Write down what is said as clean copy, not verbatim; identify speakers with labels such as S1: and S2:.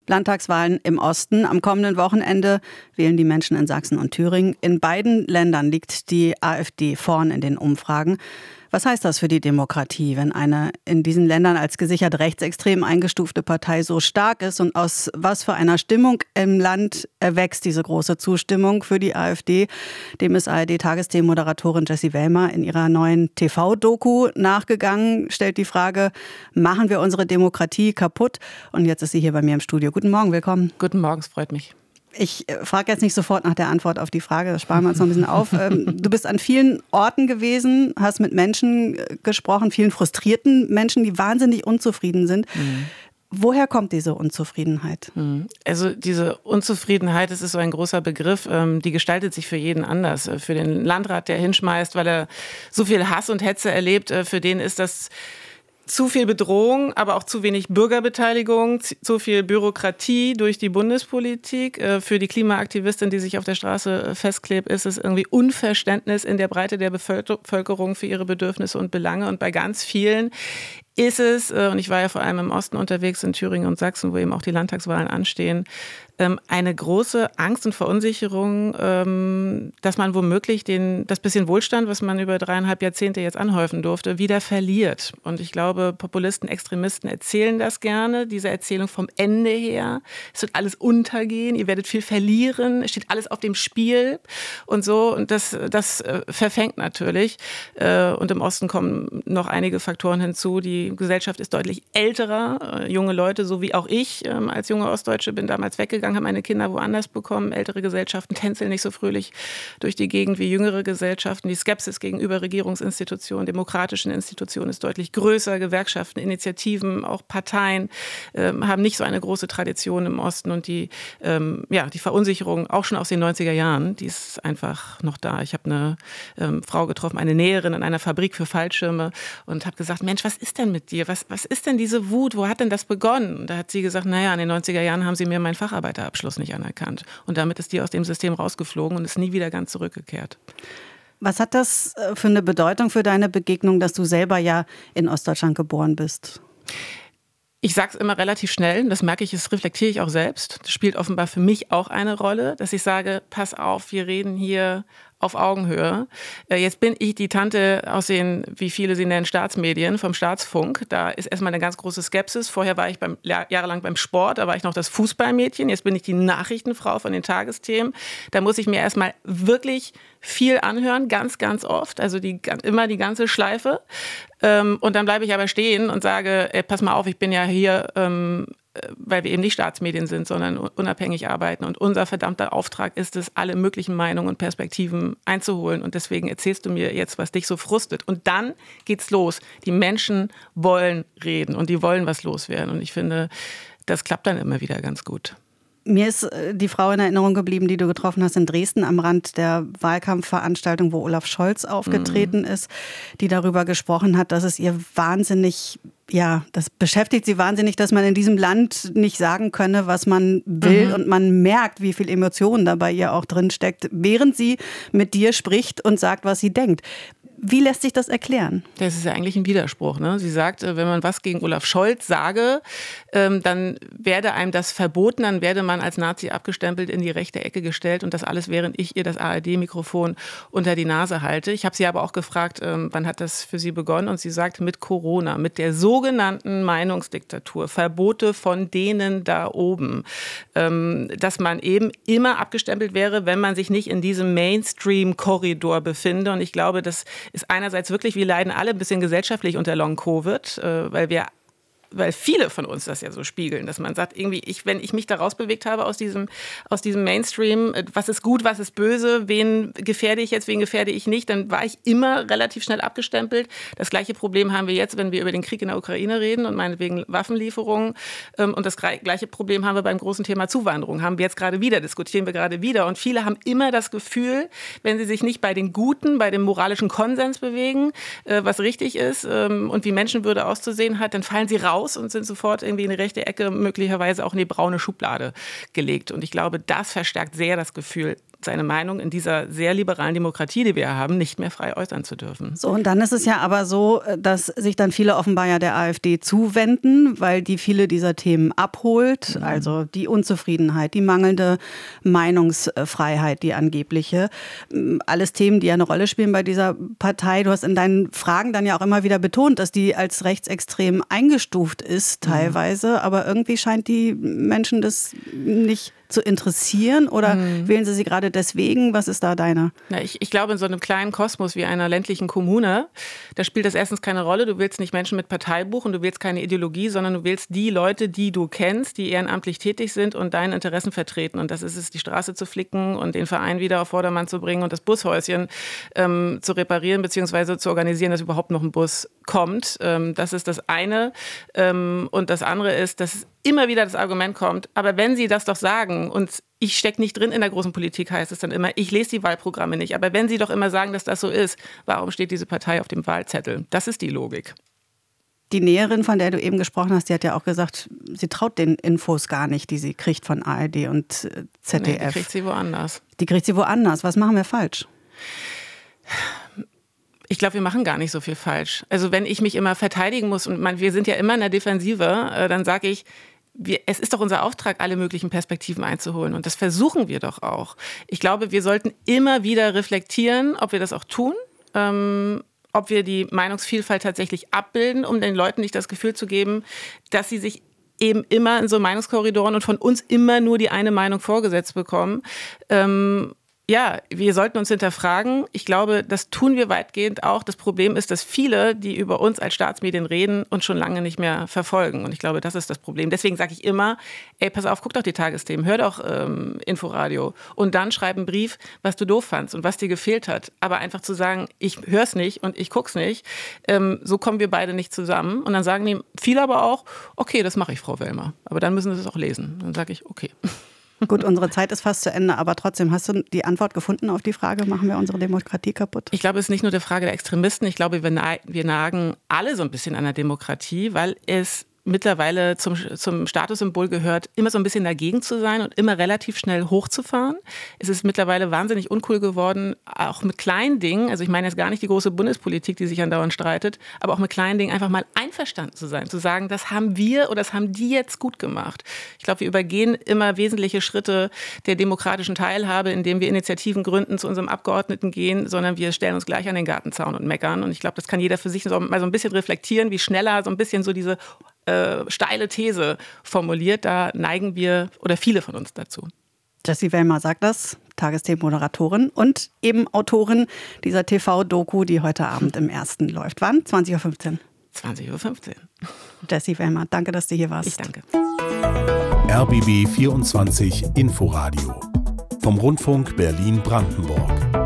S1: Landtagswahlen im Osten. Am kommenden Wochenende wählen die Menschen in Sachsen und Thüringen. In beiden Ländern liegt die AfD vorn in den Umfragen. Was heißt das für die Demokratie, wenn eine in diesen Ländern als gesichert rechtsextrem eingestufte Partei so stark ist? Und aus was für einer Stimmung im Land erwächst diese große Zustimmung für die AfD? Dem ist ARD-Tagesthemenmoderatorin Jessie Wellmer in ihrer neuen TV-Doku nachgegangen, stellt die Frage, machen wir unsere Demokratie kaputt? Und jetzt ist sie hier bei mir im Studio. Guten Morgen, willkommen.
S2: Guten Morgen, es freut mich.
S1: Ich frage jetzt nicht sofort nach der Antwort auf die Frage, das sparen wir uns noch ein bisschen auf. Du bist an vielen Orten gewesen, hast mit Menschen gesprochen, vielen frustrierten Menschen, die wahnsinnig unzufrieden sind. Woher kommt diese Unzufriedenheit?
S2: Also diese Unzufriedenheit, das ist so ein großer Begriff, die gestaltet sich für jeden anders. Für den Landrat, der hinschmeißt, weil er so viel Hass und Hetze erlebt, für den ist das zu viel Bedrohung, aber auch zu wenig Bürgerbeteiligung, zu viel Bürokratie durch die Bundespolitik. Für die Klimaaktivistin, die sich auf der Straße festklebt, ist es irgendwie Unverständnis in der Breite der Bevölkerung für ihre Bedürfnisse und Belange. Und bei ganz vielen ist es, und ich war ja vor allem im Osten unterwegs, in Thüringen und Sachsen, wo eben auch die Landtagswahlen anstehen, eine große Angst und Verunsicherung, dass man womöglich das bisschen Wohlstand, was man über 3,5 Jahrzehnte jetzt anhäufen durfte, wieder verliert. Und ich glaube, Populisten, Extremisten erzählen das gerne, diese Erzählung vom Ende her. Es wird alles untergehen, ihr werdet viel verlieren, es steht alles auf dem Spiel und so. Und das verfängt natürlich. Und im Osten kommen noch einige Faktoren hinzu. Die Gesellschaft ist deutlich älterer. Junge Leute, so wie auch ich als junge Ostdeutsche, bin damals weggegangen, haben meine Kinder woanders bekommen. Ältere Gesellschaften tänzeln nicht so fröhlich durch die Gegend wie jüngere Gesellschaften. Die Skepsis gegenüber Regierungsinstitutionen, demokratischen Institutionen ist deutlich größer. Gewerkschaften, Initiativen, auch Parteien haben nicht so eine große Tradition im Osten. Und die Verunsicherung, auch schon aus den 90er Jahren, die ist einfach noch da. Ich habe eine Frau getroffen, eine Näherin in einer Fabrik für Fallschirme und habe gesagt, Mensch, was ist denn mit dir? Was ist denn diese Wut? Wo hat denn das begonnen? Und da hat sie gesagt, naja, in den 90er Jahren haben sie mir meinen Facharbeiterabschluss nicht anerkannt. Und damit ist die aus dem System rausgeflogen und ist nie wieder ganz zurückgekehrt.
S1: Was hat das für eine Bedeutung für deine Begegnung, dass du selber ja in Ostdeutschland geboren bist?
S2: Ich sage es immer relativ schnell, das merke ich, das reflektiere ich auch selbst. Das spielt offenbar für mich auch eine Rolle, dass ich sage, pass auf, wir reden hier auf Augenhöhe. Jetzt bin ich die Tante aus den, wie viele sie nennen, Staatsmedien, vom Staatsfunk. Da ist erstmal eine ganz große Skepsis. Vorher war ich jahrelang beim Sport, da war ich noch das Fußballmädchen. Jetzt bin ich die Nachrichtenfrau von den Tagesthemen. Da muss ich mir erstmal wirklich viel anhören, ganz, ganz oft. Also immer die ganze Schleife. Und dann bleibe ich aber stehen und sage, pass mal auf, ich bin ja hier, weil wir eben nicht Staatsmedien sind, sondern unabhängig arbeiten. Und unser verdammter Auftrag ist es, alle möglichen Meinungen und Perspektiven einzuholen. Und deswegen erzählst du mir jetzt, was dich so frustet. Und dann geht's los. Die Menschen wollen reden und die wollen was loswerden. Und ich finde, das klappt dann immer wieder ganz gut.
S1: Mir ist die Frau in Erinnerung geblieben, die du getroffen hast in Dresden am Rand der Wahlkampfveranstaltung, wo Olaf Scholz aufgetreten ist, die darüber gesprochen hat, dass es ihr wahnsinnig, das beschäftigt sie wahnsinnig, dass man in diesem Land nicht sagen könne, was man will. Und man merkt, wie viel Emotionen da bei ihr auch drin steckt, während sie mit dir spricht und sagt, was sie denkt. Wie lässt sich das erklären?
S2: Das ist ja eigentlich ein Widerspruch, ne? Sie sagt, wenn man was gegen Olaf Scholz sage, dann werde einem das verboten, dann werde man als Nazi abgestempelt, in die rechte Ecke gestellt und das alles, während ich ihr das ARD-Mikrofon unter die Nase halte. Ich habe sie aber auch gefragt, wann hat das für sie begonnen? Und sie sagt, mit Corona, mit der sogenannten Meinungsdiktatur, Verbote von denen da oben, dass man eben immer abgestempelt wäre, wenn man sich nicht in diesem Mainstream-Korridor befinde. Und ich glaube, das ist einerseits wirklich, wir leiden alle ein bisschen gesellschaftlich unter Long-Covid, weil viele von uns das ja so spiegeln, dass man sagt, irgendwie, wenn ich mich da rausbewegt habe aus diesem Mainstream, was ist gut, was ist böse, wen gefährde ich jetzt, wen gefährde ich nicht, dann war ich immer relativ schnell abgestempelt. Das gleiche Problem haben wir jetzt, wenn wir über den Krieg in der Ukraine reden und meinetwegen Waffenlieferungen. Und das gleiche Problem haben wir beim großen Thema Zuwanderung. Diskutieren wir gerade wieder. Und viele haben immer das Gefühl, wenn sie sich nicht bei den Guten, bei dem moralischen Konsens bewegen, was richtig ist und wie Menschenwürde auszusehen hat, dann fallen sie raus und sind sofort irgendwie in die rechte Ecke, möglicherweise auch in die braune Schublade gelegt. Und ich glaube, das verstärkt sehr das Gefühl, seine Meinung in dieser sehr liberalen Demokratie, die wir haben, nicht mehr frei äußern zu dürfen.
S1: So, und dann ist es ja aber so, dass sich dann viele offenbar ja der AfD zuwenden, weil die viele dieser Themen abholt. Also die Unzufriedenheit, die mangelnde Meinungsfreiheit, die angebliche. Alles Themen, die ja eine Rolle spielen bei dieser Partei. Du hast in deinen Fragen dann ja auch immer wieder betont, dass die als rechtsextrem eingestuft ist teilweise. Aber irgendwie scheint die Menschen das nicht zu interessieren oder wählen Sie gerade deswegen? Was ist da deine?
S2: Na, ich glaube, in so einem kleinen Kosmos wie einer ländlichen Kommune, da spielt das erstens keine Rolle. Du wählst nicht Menschen mit Parteibuch und du wählst keine Ideologie, sondern du wählst die Leute, die du kennst, die ehrenamtlich tätig sind und deine Interessen vertreten. Und das ist es, die Straße zu flicken und den Verein wieder auf Vordermann zu bringen und das Bushäuschen zu reparieren bzw. zu organisieren, dass überhaupt noch ein Bus kommt. Das ist das eine. Und das andere ist, dass immer wieder das Argument kommt, aber wenn Sie das doch sagen und ich stecke nicht drin in der großen Politik, heißt es dann immer, ich lese die Wahlprogramme nicht, aber wenn Sie doch immer sagen, dass das so ist, warum steht diese Partei auf dem Wahlzettel? Das ist die Logik.
S1: Die Näherin, von der du eben gesprochen hast, die hat ja auch gesagt, sie traut den Infos gar nicht, die sie kriegt von ARD und ZDF.
S2: Nee, die kriegt sie woanders.
S1: Die kriegt sie woanders. Was machen wir falsch?
S2: Ich glaube, wir machen gar nicht so viel falsch. Also wenn ich mich immer verteidigen muss und wir sind ja immer in der Defensive, dann sage ich, es ist doch unser Auftrag, alle möglichen Perspektiven einzuholen. Und das versuchen wir doch auch. Ich glaube, wir sollten immer wieder reflektieren, ob wir das auch tun, ob wir die Meinungsvielfalt tatsächlich abbilden, um den Leuten nicht das Gefühl zu geben, dass sie sich eben immer in so Meinungskorridoren und von uns immer nur die eine Meinung vorgesetzt bekommen. Ja, wir sollten uns hinterfragen. Ich glaube, das tun wir weitgehend auch. Das Problem ist, dass viele, die über uns als Staatsmedien reden, uns schon lange nicht mehr verfolgen. Und ich glaube, das ist das Problem. Deswegen sage ich immer, ey, pass auf, guck doch die Tagesthemen, hör doch Inforadio. Und dann schreib einen Brief, was du doof fandst und was dir gefehlt hat. Aber einfach zu sagen, ich hör's nicht und ich guck's nicht, so kommen wir beide nicht zusammen. Und dann sagen die viele aber auch, okay, das mache ich, Frau Wellmer. Aber dann müssen sie es auch lesen. Dann sage ich, okay.
S1: Gut, unsere Zeit ist fast zu Ende, aber trotzdem, hast du die Antwort gefunden auf die Frage, machen wir unsere Demokratie kaputt?
S2: Ich glaube, es ist nicht nur die Frage der Extremisten. Ich glaube, wir nagen alle so ein bisschen an der Demokratie, weil es mittlerweile zum Statussymbol gehört, immer so ein bisschen dagegen zu sein und immer relativ schnell hochzufahren. Es ist mittlerweile wahnsinnig uncool geworden, auch mit kleinen Dingen, also ich meine jetzt gar nicht die große Bundespolitik, die sich andauernd streitet, aber auch mit kleinen Dingen einfach mal einverstanden zu sein, zu sagen, das haben wir oder das haben die jetzt gut gemacht. Ich glaube, wir übergehen immer wesentliche Schritte der demokratischen Teilhabe, indem wir Initiativen gründen, zu unserem Abgeordneten gehen, sondern wir stellen uns gleich an den Gartenzaun und meckern. Und ich glaube, das kann jeder für sich mal so ein bisschen reflektieren, wie schneller so ein bisschen so diese steile These formuliert, da neigen wir oder viele von uns dazu.
S1: Jessie Wellmer sagt das, Tagesthemen-Moderatorin und eben Autorin dieser TV-Doku, die heute Abend im Ersten läuft. Wann? 20.15 Uhr.
S2: 20.15 Uhr.
S1: Jessie Wellmer, danke, dass du hier warst.
S2: Ich danke.
S3: RBB 24 Inforadio vom Rundfunk Berlin-Brandenburg.